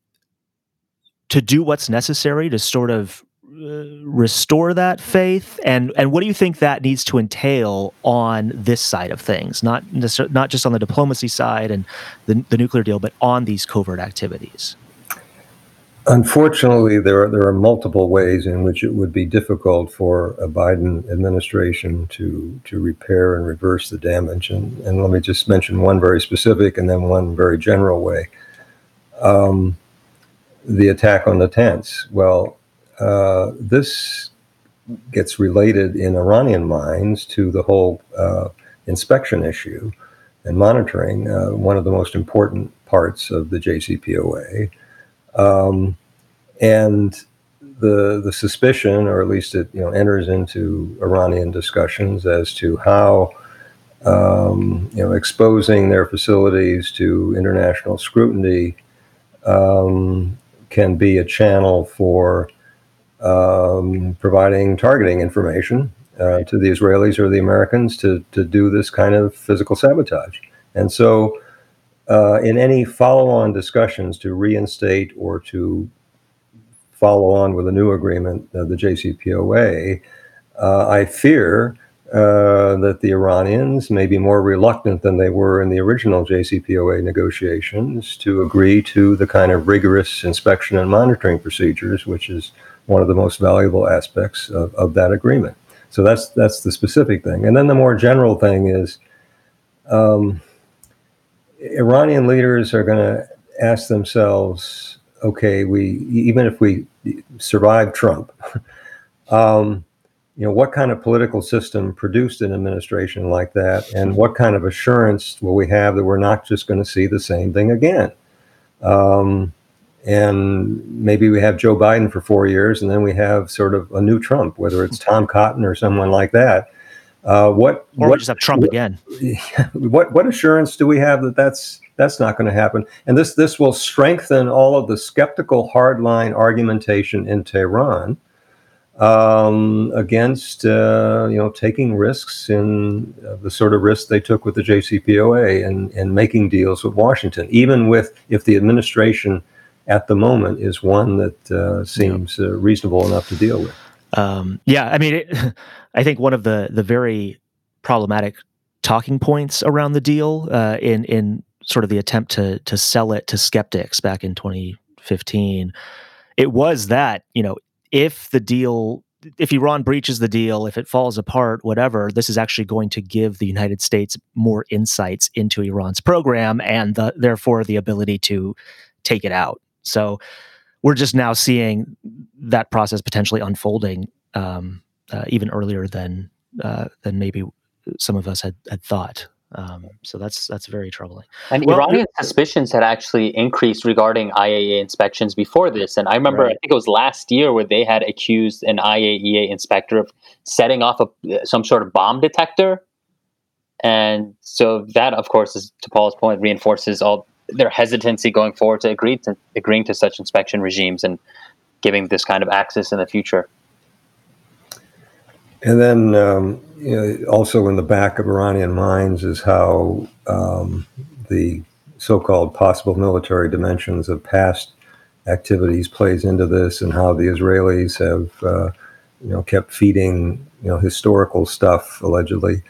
to do what's necessary to sort of uh, restore that faith? And and what do you think that needs to entail on this side of things? Not not just on the diplomacy side and the, the nuclear deal, but on these covert activities. Unfortunately, there are there are multiple ways in which it would be difficult for a Biden administration to to repair and reverse the damage. And, and let me just mention one very specific and then one very general way. Um, the attack on Natanz. Well, uh, this gets related in Iranian minds to the whole uh, inspection issue and monitoring, uh, one of the most important parts of the J C P O A. Um, and the the suspicion, or at least it you know enters into Iranian discussions as to how um, you know exposing their facilities to international scrutiny um, can be a channel for um, providing targeting information uh, to the Israelis or the Americans to to do this kind of physical sabotage. And so uh, in any follow-on discussions to reinstate or to follow on with a new agreement, uh, the J C P O A, uh, I fear uh, that the Iranians may be more reluctant than they were in the original J C P O A negotiations to agree to the kind of rigorous inspection and monitoring procedures, which is one of the most valuable aspects of, of that agreement. So that's that's the specific thing. And then the more general thing is um, Iranian leaders are going to ask themselves, okay, we even if we survive Trump, um, you know, what kind of political system produced an administration like that, and what kind of assurance will we have that we're not just going to see the same thing again? Um, and maybe we have Joe Biden for four years, and then we have sort of a new Trump, whether it's Tom Cotton or someone like that. Uh, what? Or what, we just have Trump what, again. What? What assurance do we have that that's that's not going to happen? And this this will strengthen all of the skeptical hardline argumentation in Tehran um, against uh, you know taking risks in uh, the sort of risks they took with the J C P O A and and making deals with Washington, even with if the administration at the moment is one that uh, seems uh, reasonable enough to deal with. Um, yeah, I mean, it, I think one of the the very problematic talking points around the deal uh, in in sort of the attempt to to sell it to skeptics back in twenty fifteen, it was that, you know, if the deal, if Iran breaches the deal, if it falls apart, whatever, this is actually going to give the United States more insights into Iran's program and the, therefore the ability to take it out. So we're just now seeing that process potentially unfolding um, uh, even earlier than uh, than maybe some of us had, had thought. Um, so that's that's very troubling. And well, Iranian suspicions had actually increased regarding I A E A inspections before this. And I remember, right. I think it was last year where they had accused an I A E A inspector of setting off a, some sort of bomb detector. And so that, of course, is, to Paul's point, reinforces all their hesitancy going forward to agree to agreeing to such inspection regimes and giving this kind of access in the future. And then um, you know, also in the back of Iranian minds is how um, the so-called possible military dimensions of past activities plays into this, and how the Israelis have uh, you know kept feeding you know historical stuff allegedly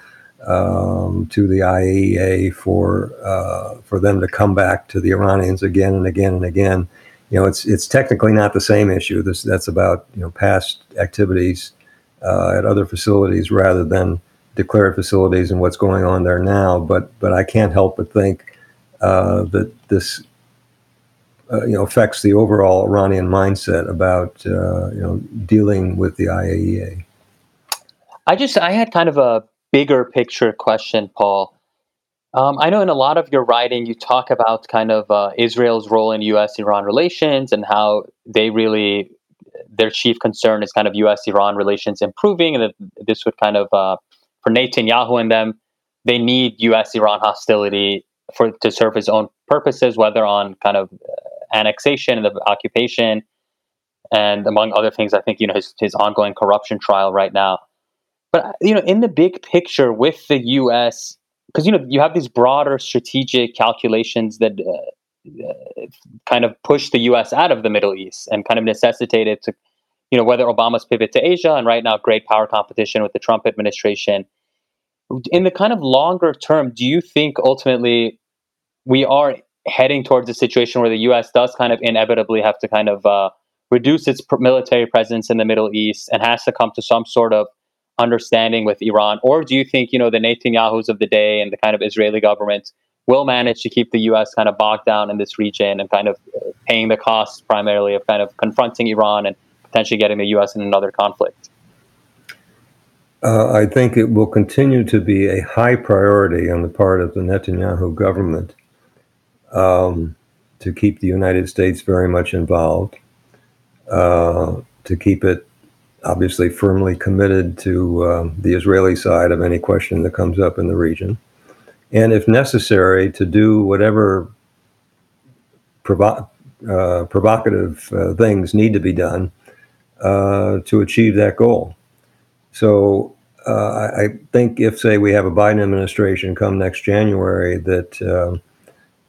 um, to the I A E A for uh, for them to come back to the Iranians again and again and again. You know, it's it's technically not the same issue. This that's about you know past activities uh, at other facilities rather than declared facilities and what's going on there now. But but I can't help but think uh, that this uh, you know affects the overall Iranian mindset about uh, you know dealing with the I A E A. I just I had kind of a bigger picture question, Paul. Um, I know in a lot of your writing, you talk about kind of uh, Israel's role in U S Iran relations and how they really, their chief concern is kind of U S Iran relations improving, and that this would kind of, uh, for Netanyahu and them, they need U S Iran hostility for to serve his own purposes, whether on kind of annexation and the occupation, and among other things, I think, you know, his, his ongoing corruption trial right now. But, you know, in the big picture with the U S, because, you know, you have these broader strategic calculations that uh, uh, kind of push the U S out of the Middle East and kind of necessitated to, you know, whether Obama's pivot to Asia and right now great power competition with the Trump administration. In the kind of longer term, do you think ultimately we are heading towards a situation where the U S does kind of inevitably have to kind of uh, reduce its military presence in the Middle East and has to come to some sort of understanding with Iran? Or do you think, you know, the Netanyahus of the day and the kind of Israeli government will manage to keep the U S kind of bogged down in this region and kind of paying the costs primarily of kind of confronting Iran and potentially getting the U S in another conflict? Uh, I think it will continue to be a high priority on the part of the Netanyahu government um, to keep the United States very much involved, uh, to keep it obviously firmly committed to uh, the Israeli side of any question that comes up in the region, and if necessary, to do whatever provo- uh, provocative uh, things need to be done uh, to achieve that goal. So uh, I, I think if, say, we have a Biden administration come next January that uh,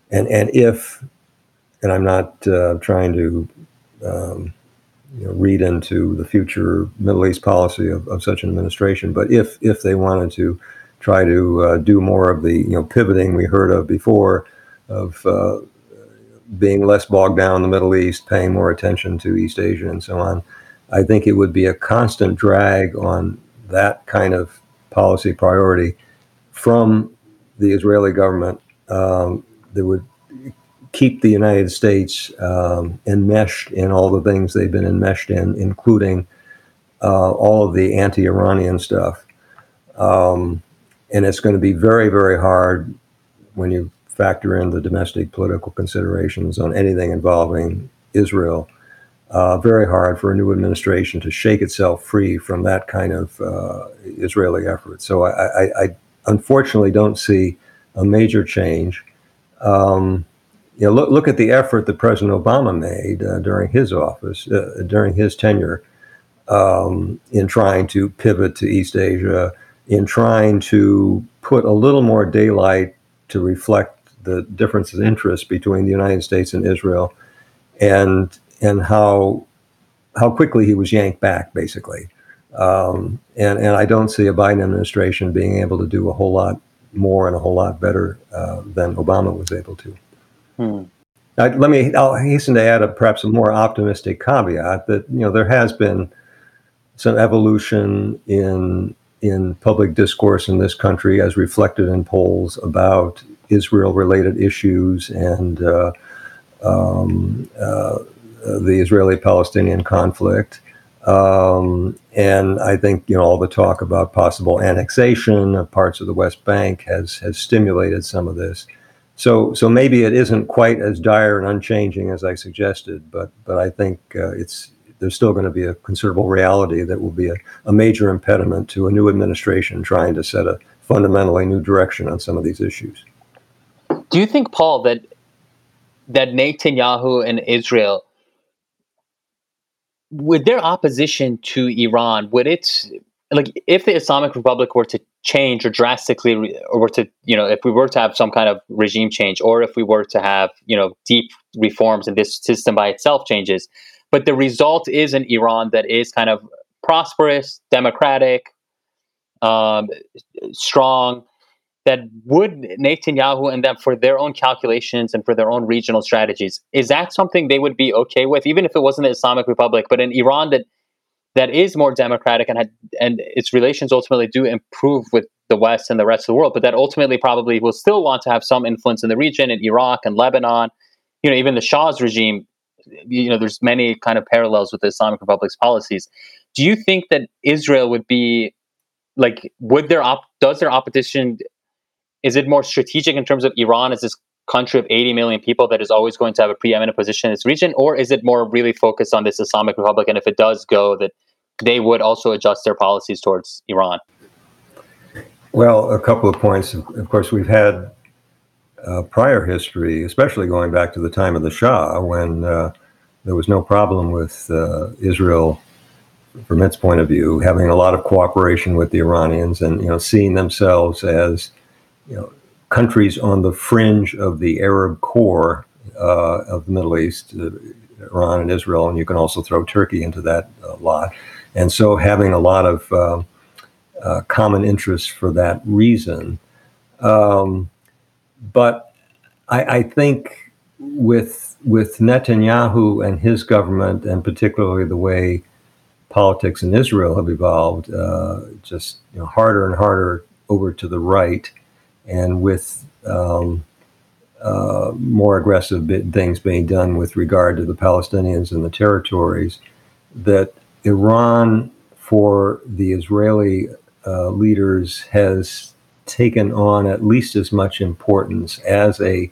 and and if, and I'm not uh, trying to um, you know, read into the future Middle East policy of, of such an administration, but if if they wanted to try to uh, do more of the you know pivoting we heard of before, of uh, being less bogged down in the Middle East, paying more attention to East Asia and so on, I think it would be a constant drag on that kind of policy priority from the Israeli government um, that would keep the United States um, enmeshed in all the things they've been enmeshed in, including uh, all of the anti-Iranian stuff. Um, and it's going to be very, very hard when you factor in the domestic political considerations on anything involving Israel. Uh, very hard for a new administration to shake itself free from that kind of uh, Israeli effort. So I, I, I unfortunately don't see a major change. Um, you know, look, look at the effort that President Obama made uh, during his office, uh, during his tenure, um, in trying to pivot to East Asia, in trying to put a little more daylight to reflect the differences in interest between the United States and Israel, and and how how quickly he was yanked back, basically. Um, and, and I don't see a Biden administration being able to do a whole lot more and a whole lot better uh, than Obama was able to. Hmm. I, let me, I'll hasten to add a perhaps a more optimistic caveat that, you know, there has been some evolution in in public discourse in this country as reflected in polls about Israel-related issues and uh, um, uh, the Israeli-Palestinian conflict. Um, and I think, you know, all the talk about possible annexation of parts of the West Bank has has stimulated some of this. So so maybe it isn't quite as dire and unchanging as I suggested, but but I think uh, it's there's still going to be a considerable reality that will be a, a major impediment to a new administration trying to set a fundamentally new direction on some of these issues. Do you think, Paul, that that Netanyahu and Israel, with their opposition to Iran, would it, like, if the Islamic Republic were to change or drastically, or were to, you know, if we were to have some kind of regime change, or if we were to have, you know, deep reforms and this system by itself changes, but the result is an Iran that is kind of prosperous, democratic, um, strong, that would Netanyahu and them, for their own calculations and for their own regional strategies, is that something they would be okay with, even if it wasn't the Islamic Republic, but an Iran that that is more democratic and had, and its relations ultimately do improve with the West and the rest of the world, but that ultimately probably will still want to have some influence in the region, in Iraq and Lebanon, you know, even the Shah's regime, you know, there's many kind of parallels with the Islamic Republic's policies. Do you think that Israel would be, like, would their op- does their opposition, is it more strategic in terms of Iran as this country of eighty million people that is always going to have a preeminent position in this region, or is it more really focused on this Islamic Republic, and if it does go, that they would also adjust their policies towards Iran? Well, a couple of points. Of course, we've had uh, prior history, especially going back to the time of the Shah, when uh, there was no problem with uh, Israel, from its point of view, having a lot of cooperation with the Iranians, and, you know, seeing themselves as, you know, countries on the fringe of the Arab core uh, of the Middle East, uh, Iran and Israel, and you can also throw Turkey into that uh, lot. And so having a lot of uh, uh, common interests for that reason. Um, but I, I think with with Netanyahu and his government, and particularly the way politics in Israel have evolved, uh, just, you know, harder and harder over to the right, and with um, uh, more aggressive bit things being done with regard to the Palestinians and the territories, that Iran, for the Israeli uh, leaders, has taken on at least as much importance as a,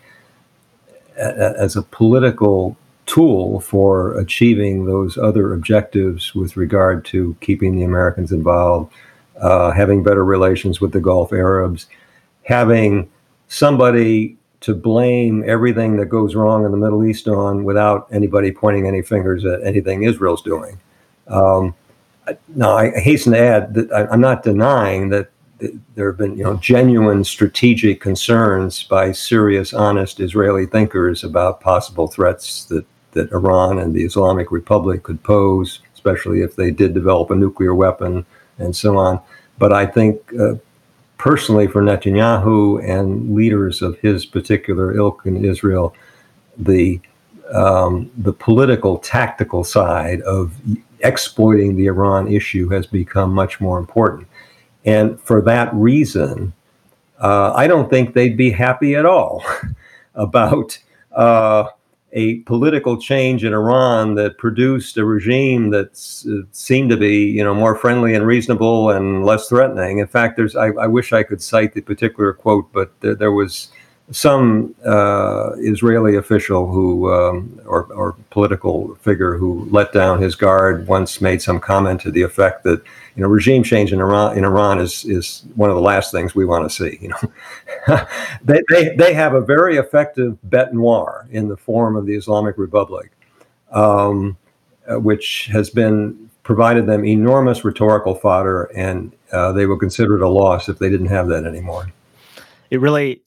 a as a political tool for achieving those other objectives with regard to keeping the Americans involved, uh, having better relations with the Gulf Arabs, having somebody to blame everything that goes wrong in the Middle East on without anybody pointing any fingers at anything Israel's doing. Um, now, I hasten to add that I, I'm not denying that there have been, you know, genuine strategic concerns by serious, honest Israeli thinkers about possible threats that, that Iran and the Islamic Republic could pose, especially if they did develop a nuclear weapon and so on. But I think uh, personally for Netanyahu and leaders of his particular ilk in Israel, the um, the political, tactical side of exploiting the Iran issue has become much more important. And for that reason, uh, I don't think they'd be happy at all about uh, a political change in Iran that produced a regime that uh, seemed to be, you know, more friendly and reasonable and less threatening. In fact, there's I, I wish I could cite the particular quote, but there, there was some uh, Israeli official who, um, or, or political figure who let down his guard once made some comment to the effect that, you know, regime change in Iran in Iran is is one of the last things we want to see. You know, they, they they have a very effective bête noire in the form of the Islamic Republic, um, uh, which has been provided them enormous rhetorical fodder, and uh, they will consider it a loss if they didn't have that anymore. It really.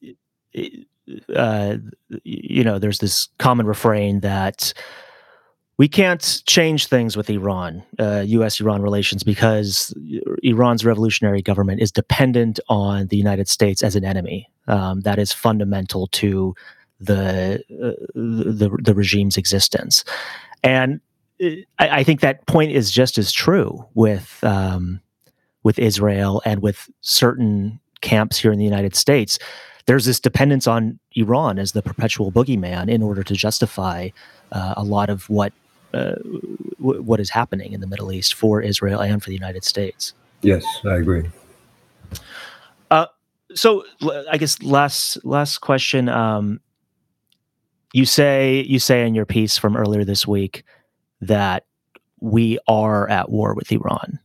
Uh, you know, there's this common refrain that we can't change things with Iran, uh, U S Iran relations, because Iran's revolutionary government is dependent on the United States as an enemy. Um, that is fundamental to the, uh, the the regime's existence. And I, I think that point is just as true with um, with Israel and with certain camps here in the United States. There's this dependence on Iran as the perpetual boogeyman in order to justify uh, a lot of what uh, w- what is happening in the Middle East for Israel and for the United States. Yes, I agree. Uh, so I guess last last question. Um, you say you say in your piece from earlier this week that we are at war with Iran.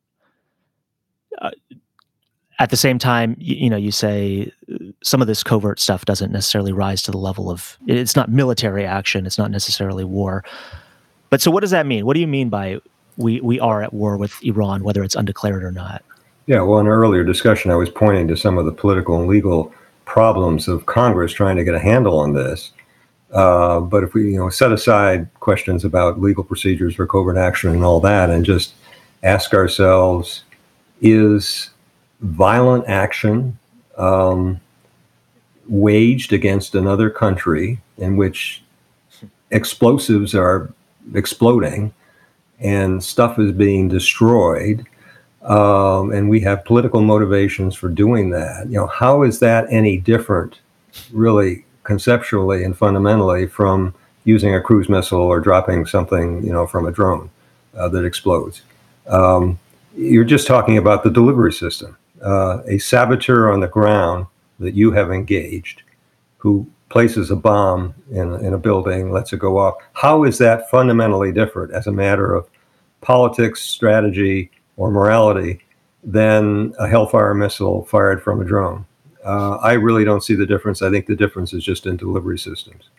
Uh, At the same time, you, you know, you say some of this covert stuff doesn't necessarily rise to the level of, it's not military action, it's not necessarily war. But so what does that mean? What do you mean by we, we are at war with Iran, whether it's undeclared or not? Yeah, well, in an earlier discussion, I was pointing to some of the political and legal problems of Congress trying to get a handle on this. Uh, but if we, you know, set aside questions about legal procedures for covert action and all that, and just ask ourselves, is violent action um, waged against another country in which explosives are exploding and stuff is being destroyed, um, and we have political motivations for doing that, you know, how is that any different, really conceptually and fundamentally, from using a cruise missile or dropping something, you know, from a drone uh, that explodes? Um, you're just talking about the delivery system. Uh, a saboteur on the ground that you have engaged, who places a bomb in, in a building, lets it go off. How is that fundamentally different as a matter of politics, strategy, or morality than a Hellfire missile fired from a drone? Uh, I really don't see the difference. I think the difference is just in delivery systems.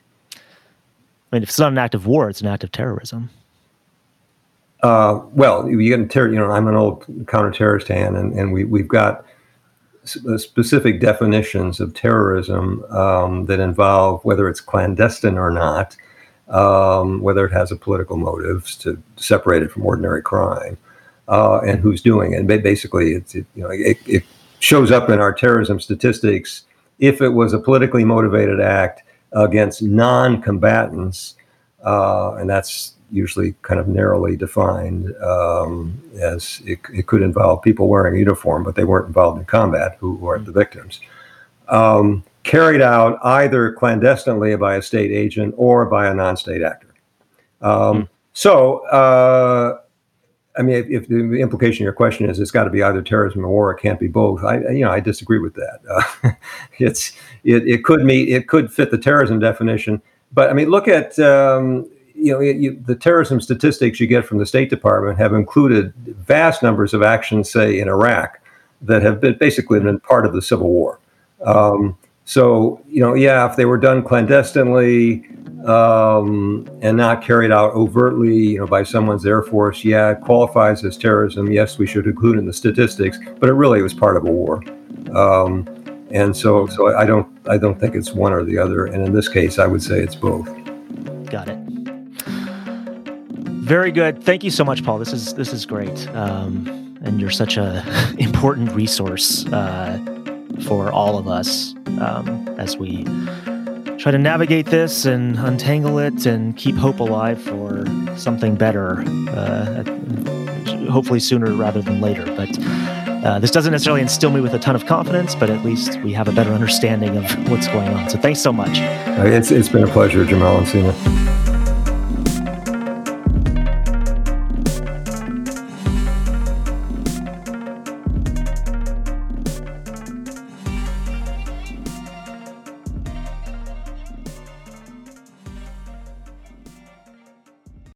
I mean, if it's not an act of war, it's an act of terrorism. Uh, well, you get ter- you know, I'm an old counterterrorist hand, and, and we, we've got specific definitions of terrorism um, that involve whether it's clandestine or not, um, whether it has a political motive to separate it from ordinary crime, uh, and who's doing it. And basically, it's, it, you know, it, it shows up in our terrorism statistics if it was a politically motivated act against non-combatants, uh, and that's usually kind of narrowly defined, um, as it, it could involve people wearing a uniform, but they weren't involved in combat, who weren't the victims. Um, carried out either clandestinely by a state agent or by a non-state actor. Um, mm. So, uh, I mean, if, if the implication of your question is it's got to be either terrorism or war, it can't be both. I, you know, I disagree with that. Uh, it's it, it could meet it could fit the terrorism definition, but I mean, look at. Um, You know, you, the terrorism statistics you get from the State Department have included vast numbers of actions, say, in Iraq, that have been basically been part of the Civil War. Um, so, you know, yeah, if they were done clandestinely, um, and not carried out overtly, you know, by someone's Air Force, yeah, it qualifies as terrorism. Yes, we should include in the statistics, but it really was part of a war. Um, and so, so I don't, I don't think it's one or the other. And in this case, I would say it's both. Got it. Very good. Thank you so much, Paul. This is this is great, um, and you're such a important resource uh, for all of us um, as we try to navigate this and untangle it and keep hope alive for something better, uh, hopefully sooner rather than later. But uh, this doesn't necessarily instill me with a ton of confidence, but at least we have a better understanding of what's going on. So thanks so much. It's it's been a pleasure, Jamal and Sina.